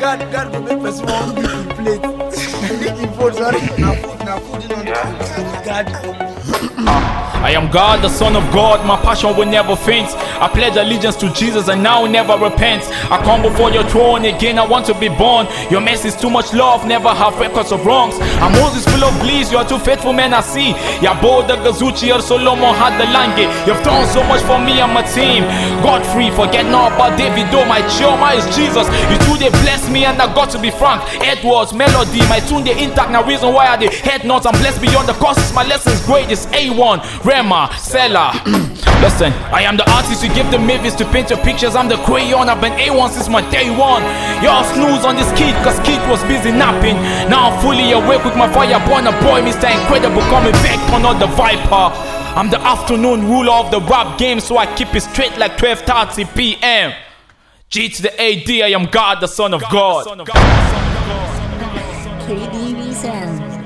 God will make person want to give plate. Give food, sorry. Now food, God. I am God, the Son of God, my passion will never faint. I pledge allegiance to Jesus and now never repent. I come before your throne again, I want to be born. Your mercy is too much love, never have records of wrongs. I'm Moses full of bliss, you are too faithful men I see. Yabo the Gazuchi or Solomon had the langue. You've done so much for me and my team. Godfrey, forget not about David, though my Chioma is Jesus. You two they bless me and I got to be frank. Edwards, Melody, my tune they intact. Now reason why I they head notes, I'm blessed beyond the courses. My lessons great is A1. Rema, Seller. Listen, I am the artist, you give the mavis to paint your pictures. I'm the crayon, I've been A1 since my day one. Y'all snooze on this kid, cause kid was busy napping. Now I'm fully awake with my fire born a boy, Mr. Incredible coming back on the Viper. I'm the afternoon ruler of the rap game, so I keep it straight like 12:30 p.m. G to the AD, I am God, the Son of God. KDV Sound.